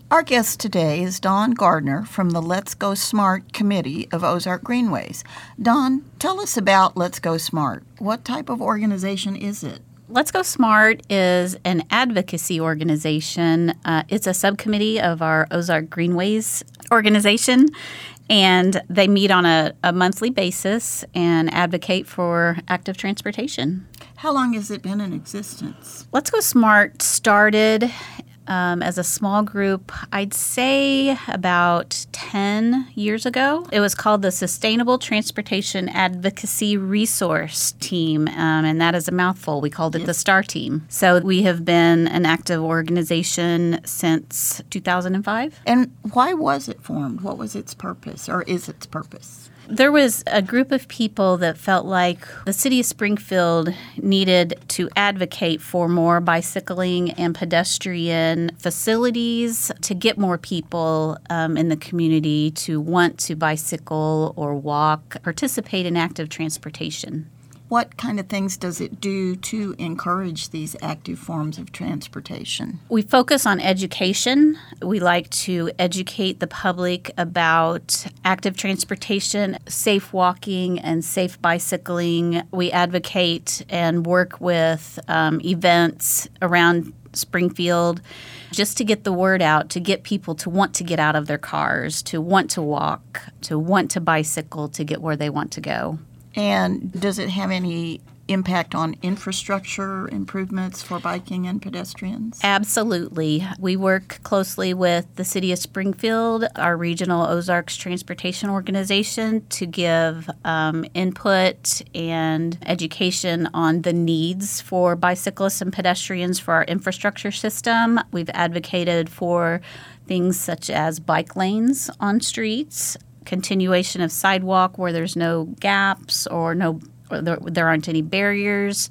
Our guest today is Dawn Gardner from the Let's Go Smart Committee of Ozark Greenways. Dawn, tell us about Let's Go Smart. What type of organization is it? Let's Go Smart is an advocacy organization. It's a subcommittee of our Ozark Greenways organization, and they meet on a monthly basis and advocate for active transportation. How long has it been in existence? Let's Go Smart started as a small group, I'd say about 10 years ago. It was called the Sustainable Transportation Advocacy Resource Team, and that is a mouthful. We called it the STAR Team. So we have been an active organization since 2005. And why was it formed? What was its purpose, or is its purpose? There was a group of people that felt like the city of Springfield needed to advocate for more bicycling and pedestrian facilities to get more people in the community to want to bicycle or walk, participate in active transportation. What kind of things does it do to encourage these active forms of transportation? We focus on education. We like to educate the public about active transportation, safe walking, and safe bicycling. We advocate and work with events around Springfield just to get the word out, to get people to want to get out of their cars, to want to walk, to want to bicycle, to get where they want to go. And does it have any impact on infrastructure improvements for biking and pedestrians? Absolutely. We work closely with the City of Springfield, our regional Ozarks Transportation Organization, to give input and education on the needs for bicyclists and pedestrians for our infrastructure system. We've advocated for things such as bike lanes on streets, continuation of sidewalk where there's no gaps or there aren't any barriers.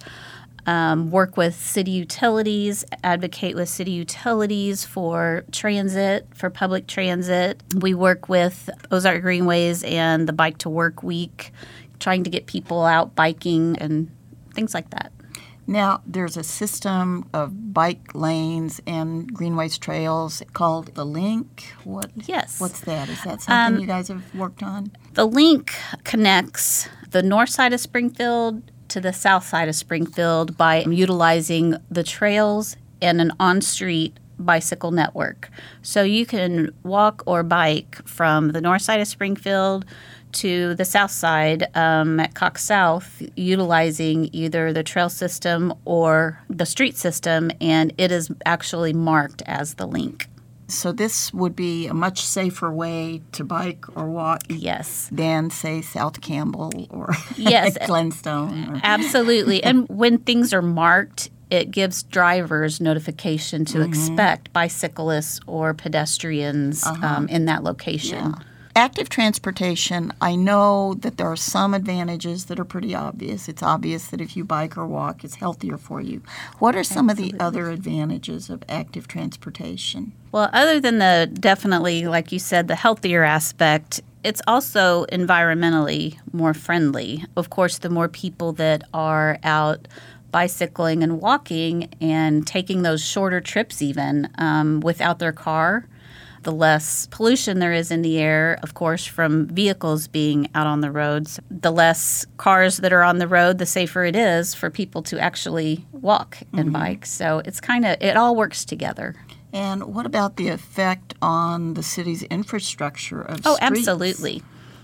Work with city utilities, advocate with city utilities for transit, for public transit. We work with Ozark Greenways and the Bike to Work Week, trying to get people out biking and things like that. Now, there's a system of bike lanes and greenways trails called the Link. Yes. What's that? Is that something you guys have worked on? The Link connects the north side of Springfield to the south side of Springfield by utilizing the trails and an on-street bicycle network. So you can walk or bike from the north side of Springfield to the south side at Cox South, utilizing either the trail system or the street system, and it is actually marked as the Link. So this would be a much safer way to bike or walk than, say, South Campbell or Glenstone. Absolutely. And when things are marked, it gives drivers notification to expect bicyclists or pedestrians in that location. Yeah. Active transportation, I know that there are some advantages that are pretty obvious. It's obvious that if you bike or walk, it's healthier for you. What are some of the other advantages of active transportation? Well, other than definitely, like you said, the healthier aspect, it's also environmentally more friendly. Of course, the more people that are out bicycling and walking and taking those shorter trips even without their car, the less pollution there is in the air, of course, from vehicles being out on the roads. The less cars that are on the road, the safer it is for people to actually walk and bike. So it's it all works together. And what about the effect on the city's infrastructure of streets? Oh, absolutely.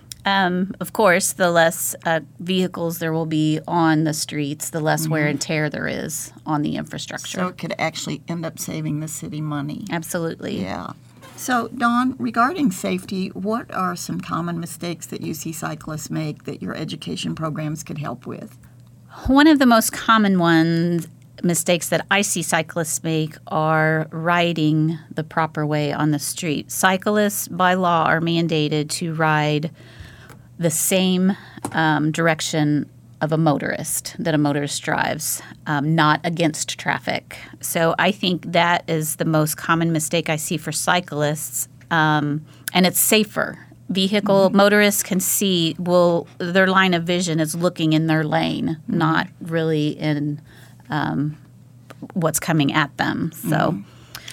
Of course, the less vehicles there will be on the streets, the less wear and tear there is on the infrastructure. So it could actually end up saving the city money. Absolutely. Yeah. So, Dawn, regarding safety, what are some common mistakes that you see cyclists make that your education programs could help with? One of the most common mistakes that I see cyclists make are riding the proper way on the street. Cyclists, by law, are mandated to ride the same direction of a motorist drives, not against traffic. So I think that is the most common mistake I see for cyclists, and it's safer. Motorists can see, their line of vision is looking in their lane, not really in what's coming at them. So.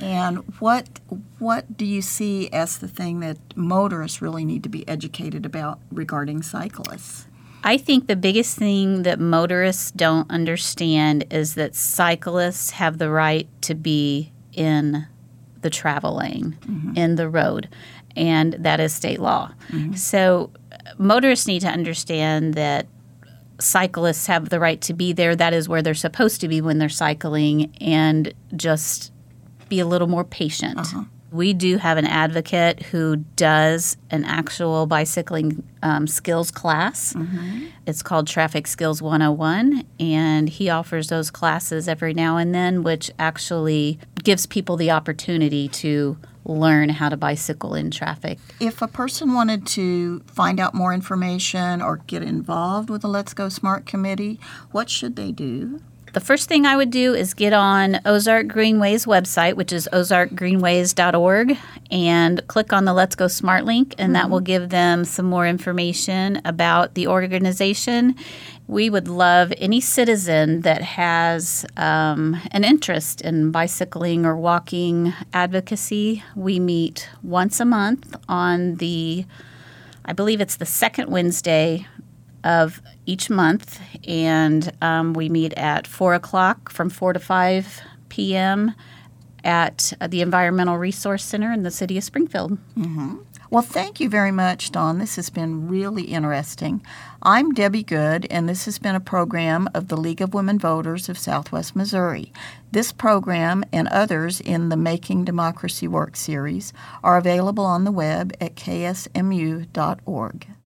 And what do you see as the thing that motorists really need to be educated about regarding cyclists? I think the biggest thing that motorists don't understand is that cyclists have the right to be in the travel lane, in the road, and that is state law. So motorists need to understand that cyclists have the right to be there. That is where they're supposed to be when they're cycling, and just be a little more patient. We do have an advocate who does an actual bicycling skills class. It's called Traffic Skills 101, and he offers those classes every now and then, which actually gives people the opportunity to learn how to bicycle in traffic. If a person wanted to find out more information or get involved with the Let's Go Smart Committee, what should they do? The first thing I would do is get on Ozark Greenway's website, which is ozarkgreenways.org, and click on the Let's Go Smart link, and that will give them some more information about the organization. We would love any citizen that has an interest in bicycling or walking advocacy. We meet once a month on I believe it's the second Wednesday of each month, and we meet at 4 o'clock from 4 to 5 p.m. at the Environmental Resource Center in the city of Springfield. Well, thank you very much, Dawn. This has been really interesting. I'm Debbie Good, and this has been a program of the League of Women Voters of Southwest Missouri. This program and others in the Making Democracy Work series are available on the web at ksmu.org.